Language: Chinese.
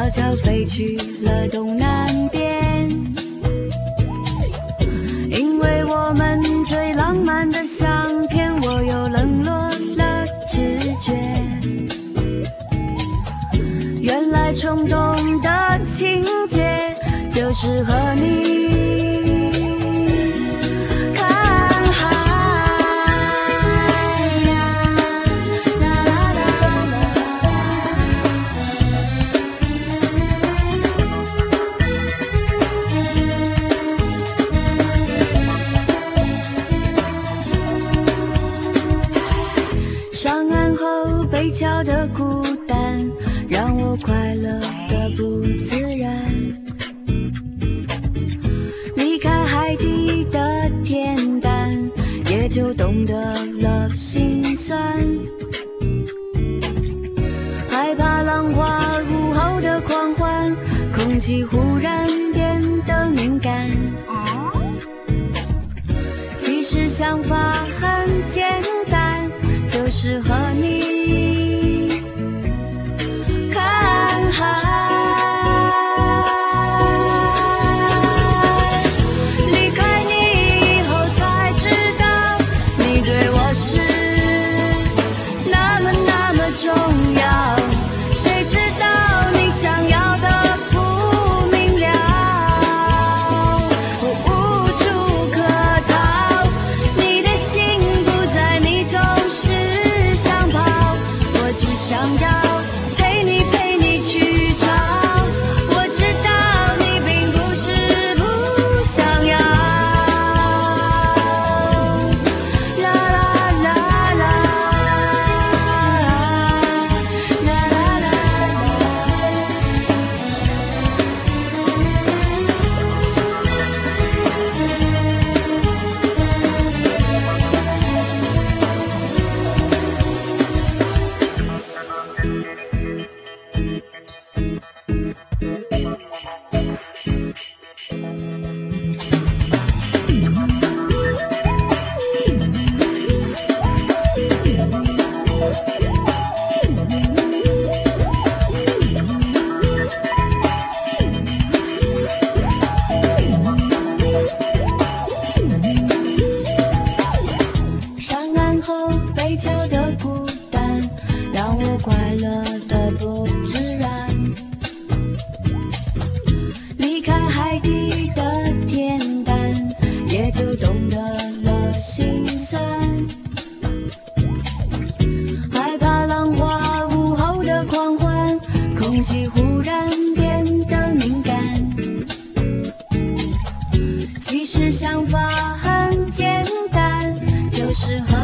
悄悄飞去了东南边，因为我们最浪漫的相片，我又冷落了直觉。原来冲动的情节就是和你上岸后北桥的孤单，让我快乐的不自然。离开海底的恬淡，也就懂得了心酸。害怕浪花午后的狂欢，空气忽然变得敏感。其实想法很简单，就是和你看海。离开你以后才知道，你对我是那么那么重要。谁知道你想要的不明了，我无处可逃。你的心不在，你总是想跑，我只想要陪你陪你去找。我知道你并不是不想要，啦啦啦啦，啦啦啦。上岸后北桥的孤单，让我快乐的不自然。离开海底的恬淡，也就懂得了心酸。害怕浪花午后的狂欢，空气忽然变得敏感。其实想法很简单，就是和